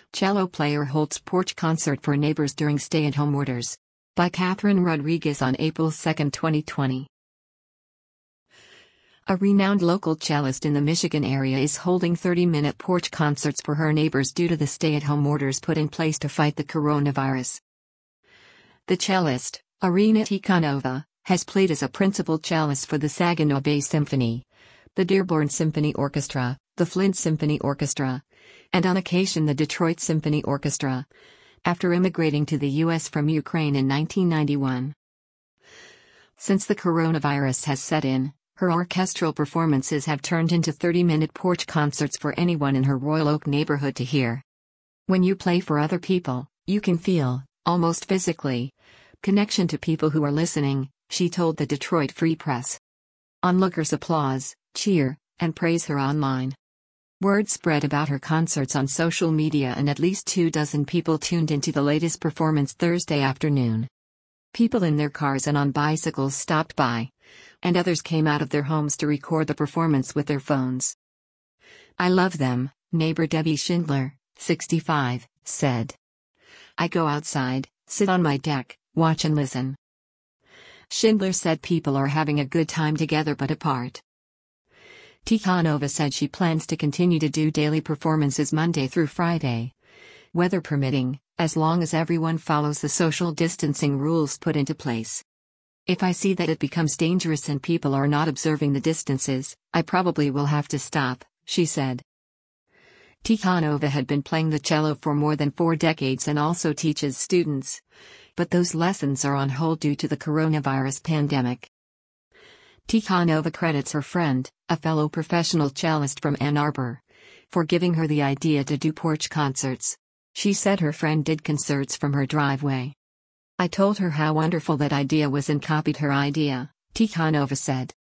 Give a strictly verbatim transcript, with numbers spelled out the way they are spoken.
Cello player holds porch concert for neighbors during stay-at-home orders. By Catherine Rodriguez on April second, twenty twenty. A renowned local cellist in the Michigan area is holding thirty-minute porch concerts for her neighbors due to the stay-at-home orders put in place to fight the coronavirus. The cellist, Irina Tikhanova, has played as a principal cellist for the Saginaw Bay Symphony, the Dearborn Symphony Orchestra, the Flint Symphony Orchestra, and on occasion the Detroit Symphony Orchestra, after immigrating to the U S from Ukraine in nineteen ninety-one. Since the coronavirus has set in, her orchestral performances have turned into thirty-minute porch concerts for anyone in her Royal Oak neighborhood to hear. When you play for other people, you can feel, almost physically, connection to people who are listening, she told the Detroit Free Press. Onlookers applause, cheer, and praise her online. Word spread about her concerts on social media and at least two dozen people tuned into the latest performance Thursday afternoon. People in their cars and on bicycles stopped by, and others came out of their homes to record the performance with their phones. "I love them," neighbor Debbie Schindler, sixty-five, said. "I go outside, sit on my deck, watch and listen." Schindler said people are having a good time together but apart. Tikhanova said she plans to continue to do daily performances Monday through Friday, weather permitting, as long as everyone follows the social distancing rules put into place. "If I see that it becomes dangerous and people are not observing the distances, I probably will have to stop," she said. Tikhanova had been playing the cello for more than four decades and also teaches students, but those lessons are on hold due to the coronavirus pandemic. Tikhanova credits her friend, a fellow professional cellist from Ann Arbor, for giving her the idea to do porch concerts. She said her friend did concerts from her driveway. "I told her how wonderful that idea was and copied her idea," Tikhanova said.